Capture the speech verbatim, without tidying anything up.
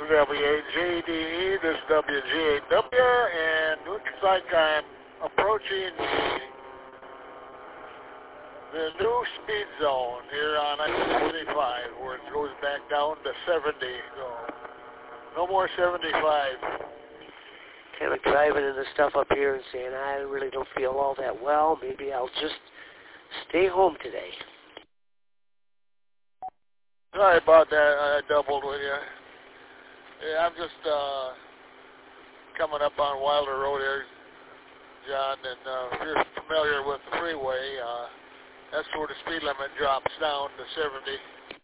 W A J D E, this is W G A W, and looks like I'm approaching the, the new speed zone here on I seventy-five, where it goes back down to seventy. So no more seventy-five. Kind of driving into stuff up here and saying, I really don't feel all that well. Maybe I'll just stay home today. Sorry about that. I doubled with you. Yeah, I'm just uh, coming up on Wilder Road here, John, and uh, if you're familiar with the freeway, uh, that's where the speed limit drops down to seventy.